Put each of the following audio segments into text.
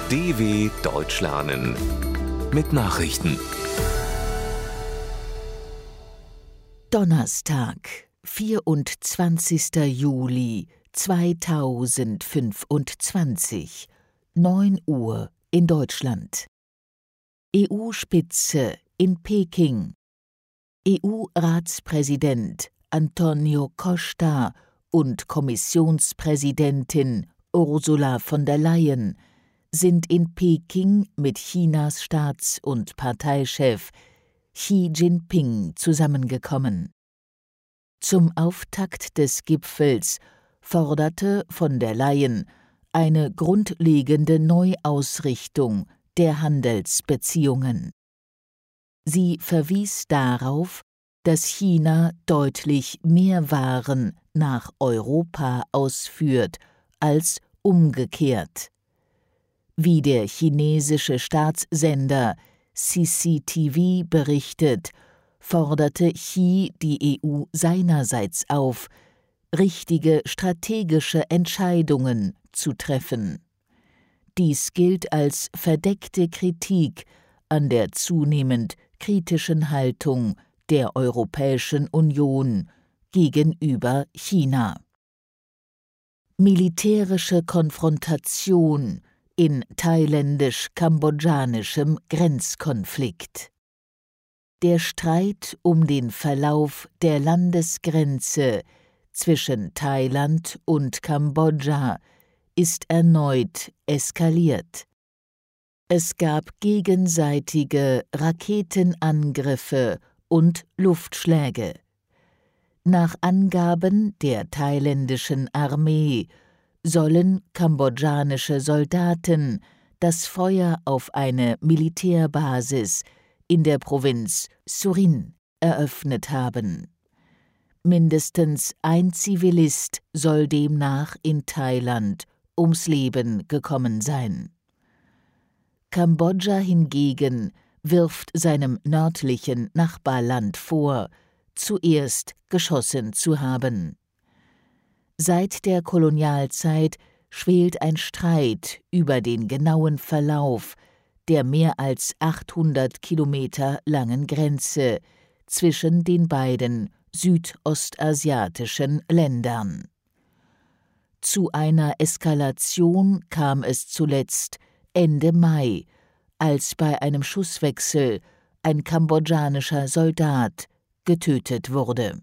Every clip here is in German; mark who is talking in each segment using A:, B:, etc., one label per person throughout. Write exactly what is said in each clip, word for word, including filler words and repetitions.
A: D W Deutsch lernen mit Nachrichten.
B: Donnerstag, vierundzwanzigster Juli zweitausendfünfundzwanzig, neun Uhr in Deutschland. E U-Spitze in Peking. E U-Ratspräsident Antonio Costa und Kommissionspräsidentin Ursula von der Leyen sind in Peking mit Chinas Staats- und Parteichef Xi Jinping zusammengekommen. Zum Auftakt des Gipfels forderte von der Leyen eine grundlegende Neuausrichtung der Handelsbeziehungen. Sie verwies darauf, dass China deutlich mehr Waren nach Europa ausführt als umgekehrt. Wie der chinesische Staatssender C C T V berichtet, forderte Xi die E U seinerseits auf, richtige strategische Entscheidungen zu treffen. Dies gilt als verdeckte Kritik an der zunehmend kritischen Haltung der Europäischen Union gegenüber China. Militärische Konfrontation in thailändisch-kambodschanischem Grenzkonflikt. Der Streit um den Verlauf der Landesgrenze zwischen Thailand und Kambodscha ist erneut eskaliert. Es gab gegenseitige Raketenangriffe und Luftschläge. Nach Angaben der thailändischen Armee sollen kambodschanische Soldaten das Feuer auf eine Militärbasis in der Provinz Surin eröffnet haben. Mindestens ein Zivilist soll demnach in Thailand ums Leben gekommen sein. Kambodscha hingegen wirft seinem nördlichen Nachbarland vor, zuerst geschossen zu haben. Seit der Kolonialzeit schwelt ein Streit über den genauen Verlauf der mehr als achthundert Kilometer langen Grenze zwischen den beiden südostasiatischen Ländern. Zu einer Eskalation kam es zuletzt Ende Mai, als bei einem Schusswechsel ein kambodschanischer Soldat getötet wurde.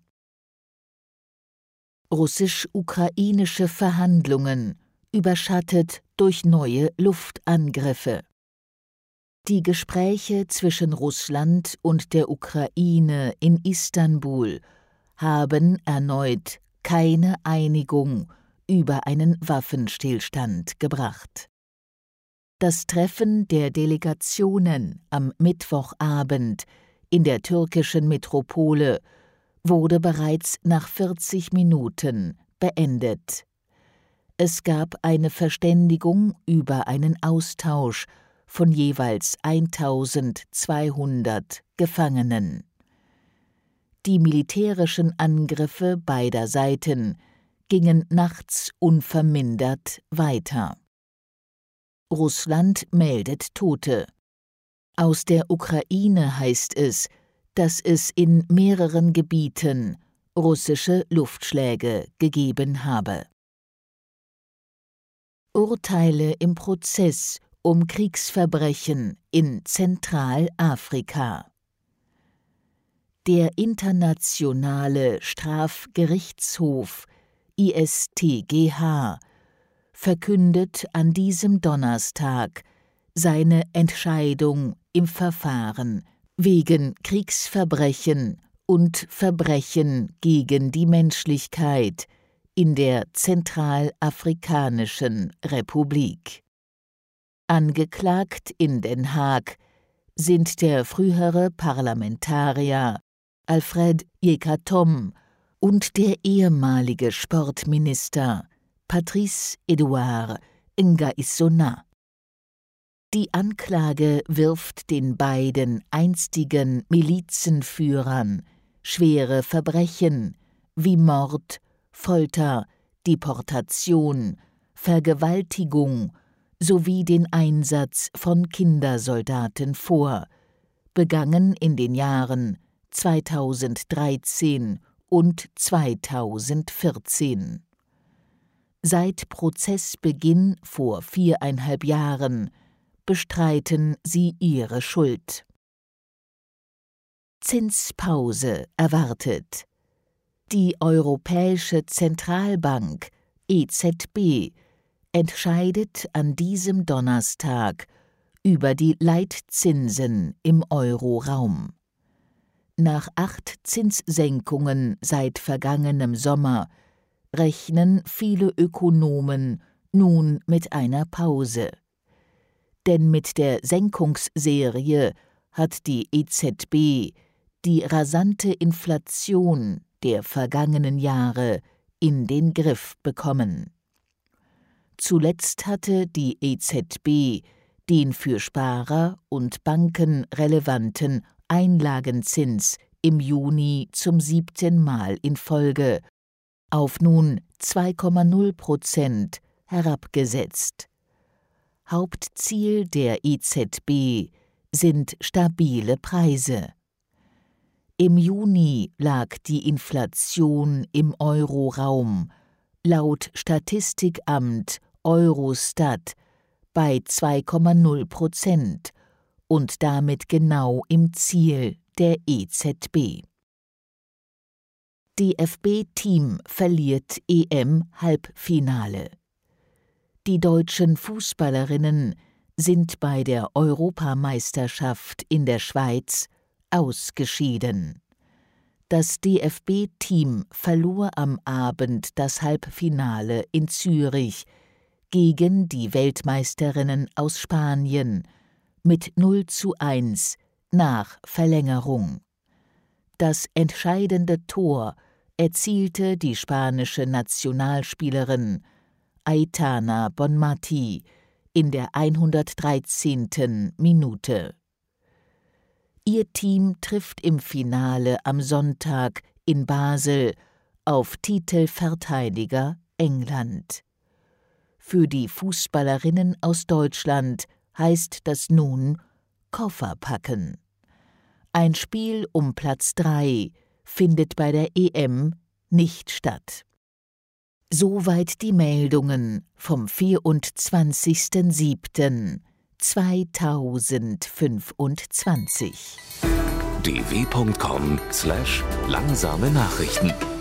B: Russisch-ukrainische Verhandlungen überschattet durch neue Luftangriffe. Die Gespräche zwischen Russland und der Ukraine in Istanbul haben erneut keine Einigung über einen Waffenstillstand gebracht. Das Treffen der Delegationen am Mittwochabend in der türkischen Metropole wurde bereits nach vierzig Minuten beendet. Es gab eine Verständigung über einen Austausch von jeweils eintausendzweihundert Gefangenen. Die militärischen Angriffe beider Seiten gingen nachts unvermindert weiter. Russland meldet Tote. Aus der Ukraine heißt es, dass es in mehreren Gebieten russische Luftschläge gegeben habe. Urteile im Prozess um Kriegsverbrechen in Zentralafrika. Der Internationale Strafgerichtshof I S T G H verkündet an diesem Donnerstag seine Entscheidung im Verfahren wegen Kriegsverbrechen und Verbrechen gegen die Menschlichkeit in der Zentralafrikanischen Republik. Angeklagt in Den Haag sind der frühere Parlamentarier Alfred Yekatom und der ehemalige Sportminister Patrice Edouard Nguisona. Die Anklage wirft den beiden einstigen Milizenführern schwere Verbrechen wie Mord, Folter, Deportation, Vergewaltigung sowie den Einsatz von Kindersoldaten vor, begangen in den Jahren zweitausenddreizehn und zweitausendvierzehn. Seit Prozessbeginn vor viereinhalb Jahren bestreiten sie ihre Schuld. Zinspause erwartet. Die Europäische Zentralbank E Z B entscheidet an diesem Donnerstag über die Leitzinsen im Euroraum. Nach acht Zinssenkungen seit vergangenem Sommer rechnen viele Ökonomen nun mit einer Pause. Denn mit der Senkungsserie hat die E Z B die rasante Inflation der vergangenen Jahre in den Griff bekommen. Zuletzt hatte die E Z B den für Sparer und Banken relevanten Einlagenzins im Juni zum siebten Mal in Folge auf nun zwei Komma null Prozent herabgesetzt. Hauptziel der E Z B sind stabile Preise. Im Juni lag die Inflation im Euroraum laut Statistikamt Eurostat bei zwei Komma null Prozent und damit genau im Ziel der E Z B. D F B-Team verliert E M-Halbfinale. Die deutschen Fußballerinnen sind bei der Europameisterschaft in der Schweiz ausgeschieden. Das D F B-Team verlor am Abend das Halbfinale in Zürich gegen die Weltmeisterinnen aus Spanien mit null zu eins nach Verlängerung. Das entscheidende Tor erzielte die spanische Nationalspielerin Aitana Bonmati in der hundertdreizehnten Minute. Ihr Team trifft im Finale am Sonntag in Basel auf Titelverteidiger England. Für die Fußballerinnen aus Deutschland heißt das nun Koffer packen. Ein Spiel um Platz drei findet bei der E M nicht statt. Soweit die Meldungen vom vierundzwanzigsten siebten zweitausendfünfundzwanzig.
A: d w punkt com slash langsame Nachrichten